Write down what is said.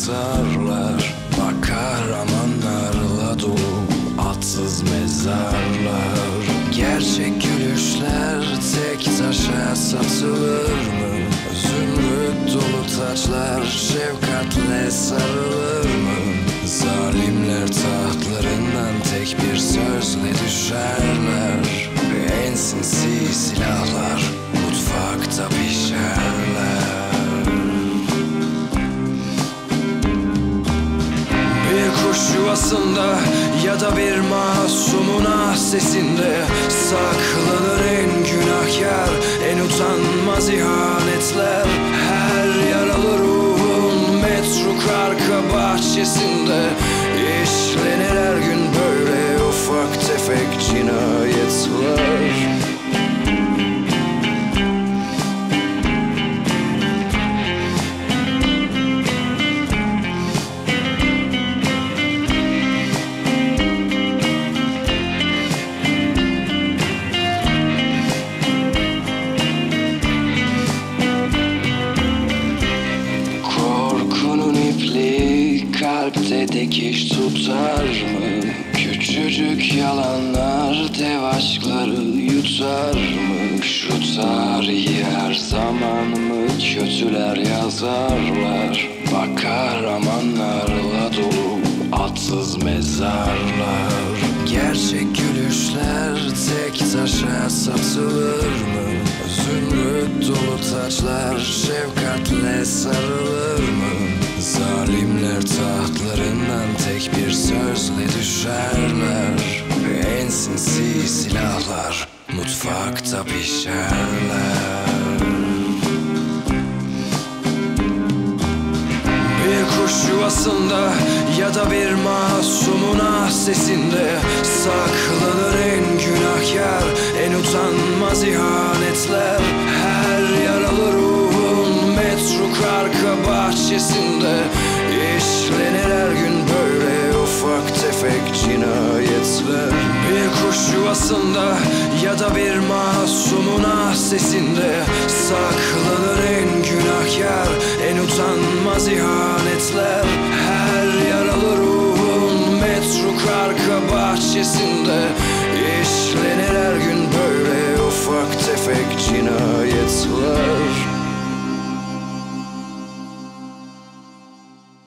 yazarlar. Bak kahramanlarla dolu adsız mezarlar. Gerçek gülüşler tek taşa satılır mı? Zümrüt dolu taçlar şefkatle sarılır mı? Zalimler tahtlarından tek bir sözle düşerler. En sinsi silahlar mutfakta pişerler. Bir kuş yuvasında ya da bir masumun ah sesinde saklanır en günahkar, en utanmaz ihanetler. Her yaralı ruhun metruk arka bahçesinde işlenir her gün böyle ufak tefek cinayetler. Kalpte dikiş tutar mı? Küçücük yalanlar dev aşkları yutar mı? Şu tarihi her zaman mı kötüler yazarlar? Bak kahramanlarla dolu adsız mezarlar. Gerçek gülüşler tek taşa satılır mı? Zümrüt dolu taçlar şefkatle sarılır mı? Zalimler tahtlarından tek bir sözle düşerler. En sinsi silahlar mutfakta pişerler. Bir kuş yuvasında ya da bir masumun ah sesinde saklanır en günahkar, en utanmaz ihanetler. Her yaralı ruhun metruk arka bahçesinde işlenir her gün böyle ufak tefek cinayetler. Bir kuş yuvasında ya da bir masumun ah sesinde saklanır en günahkar, en utanmaz ihanetler. Her yaralı ruhun metruk arka bahçesinde işlenir her gün böyle ufak tefek cinayetler.